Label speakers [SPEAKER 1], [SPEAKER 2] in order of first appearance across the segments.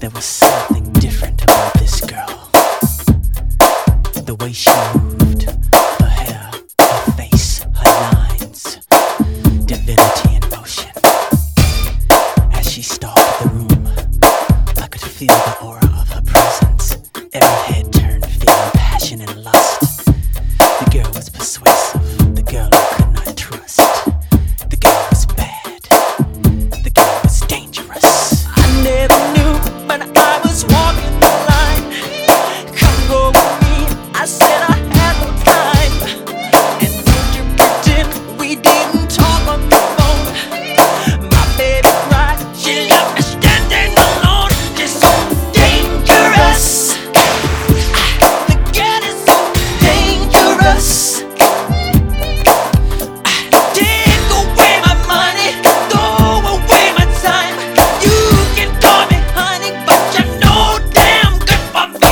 [SPEAKER 1] There was something different about this girl. The way she moved, her hair, her face, her lines, divinity in motion. As she stalked the room, I could feel the aura of her presence. Every head turned, feeling passion and lust. The girl was persuasive, the girl I could not trust. The girl was bad, the girl was dangerous. I never knew when I was walking the line. Come go with me, I said I had no time. And don't you pretend we didn't talk on the phone. My baby cried, she left me standing alone. It's so dangerous. The girl is so dangerous. Take away my money, throw away my time. You can call me honey, but you're no damn good for me.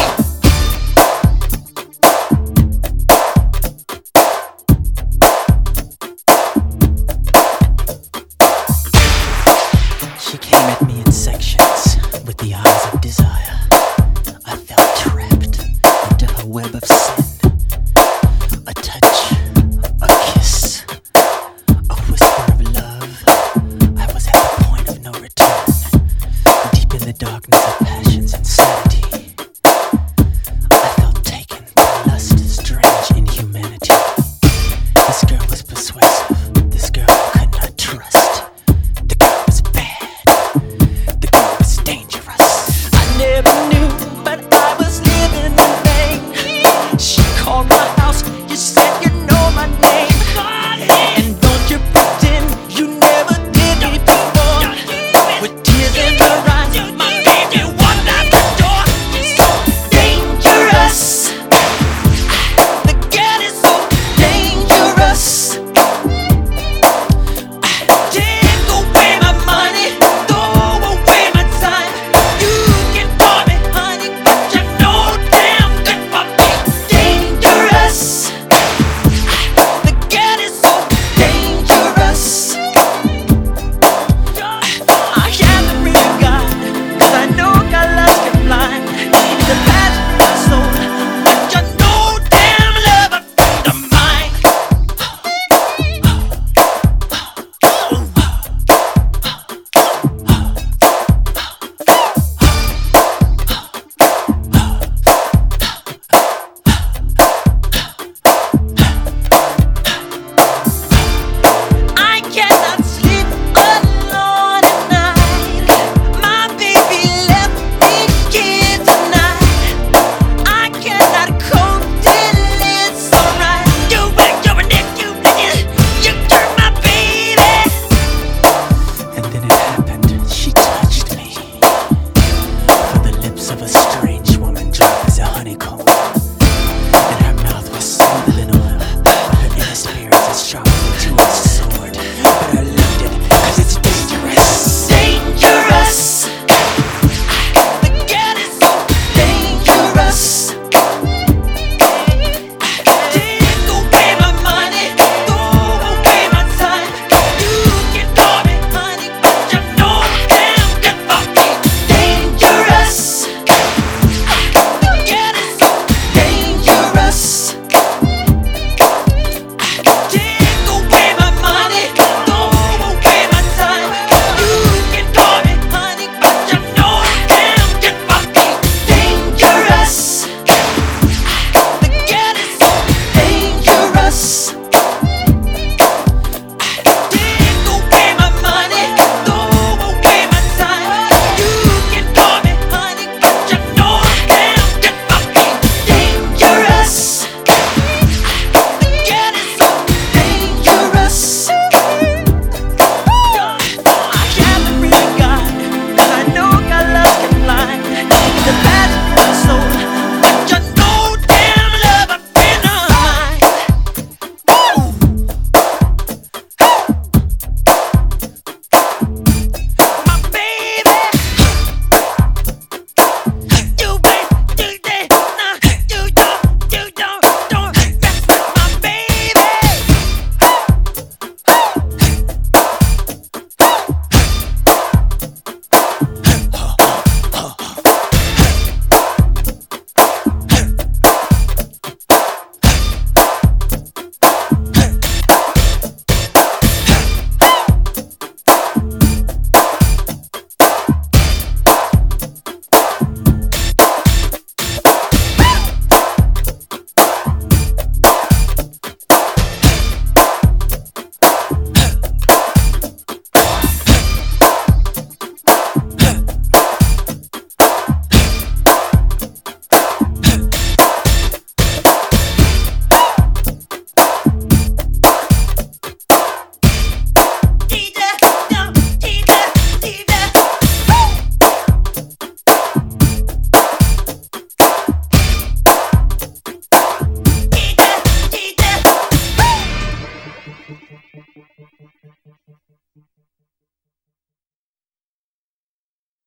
[SPEAKER 1] She came at me in sections with the eyes of desire. I felt trapped into her web of sin. A touch, a kiss, a whisper of love. I was at the point of no return. Deep in the darkness of